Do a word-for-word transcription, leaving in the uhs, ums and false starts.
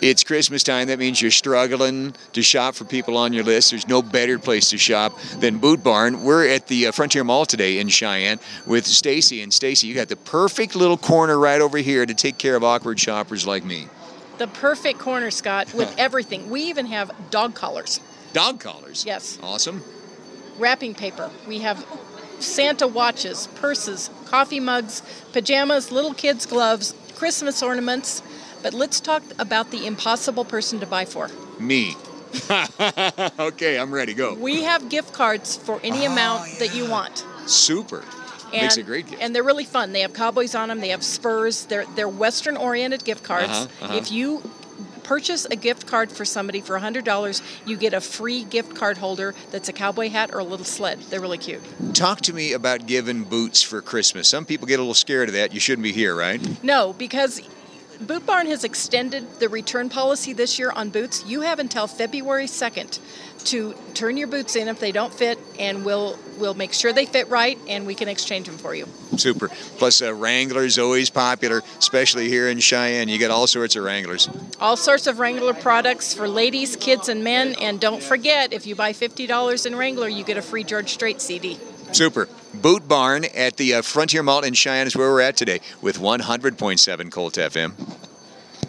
It's Christmas time. That means you're struggling to shop for people on your list. There's no better place to shop than Boot Barn. We're at the uh, Frontier Mall today in Cheyenne with Stacy. And Stacy, you got the perfect little corner right over here to take care of awkward shoppers like me. The perfect corner, Scott, with everything. We even have dog collars. Dog collars? Yes. Awesome. Wrapping paper. We have Santa watches, purses, coffee mugs, pajamas, little kids' gloves, Christmas ornaments. But let's talk about the impossible person to buy for. Me. Okay, I'm ready. Go. We have gift cards for any Oh, amount yeah. that you want. Super. And, Makes a great gift. And they're really fun. They have cowboys on them. They have spurs. They're they're Western-oriented gift cards. Uh-huh, uh-huh. If you purchase a gift card for somebody for one hundred dollars, you get a free gift card holder that's a cowboy hat or a little sled. They're really cute. Talk to me about giving boots for Christmas. Some people get a little scared of that. You shouldn't be here, right? No, because Boot Barn has extended the return policy this year on boots. You have until February second to turn your boots in if they don't fit, and we'll we'll make sure they fit right, and we can exchange them for you. Super. Plus, uh, Wrangler's always popular, especially here in Cheyenne. You get all sorts of Wranglers. All sorts of Wrangler products for ladies, kids, and men. And don't forget, if you buy fifty dollars in Wrangler, you get a free George Strait C D. Super. Boot Barn at the uh, Frontier Mall in Cheyenne is where we're at today with one hundred point seven Colt F M.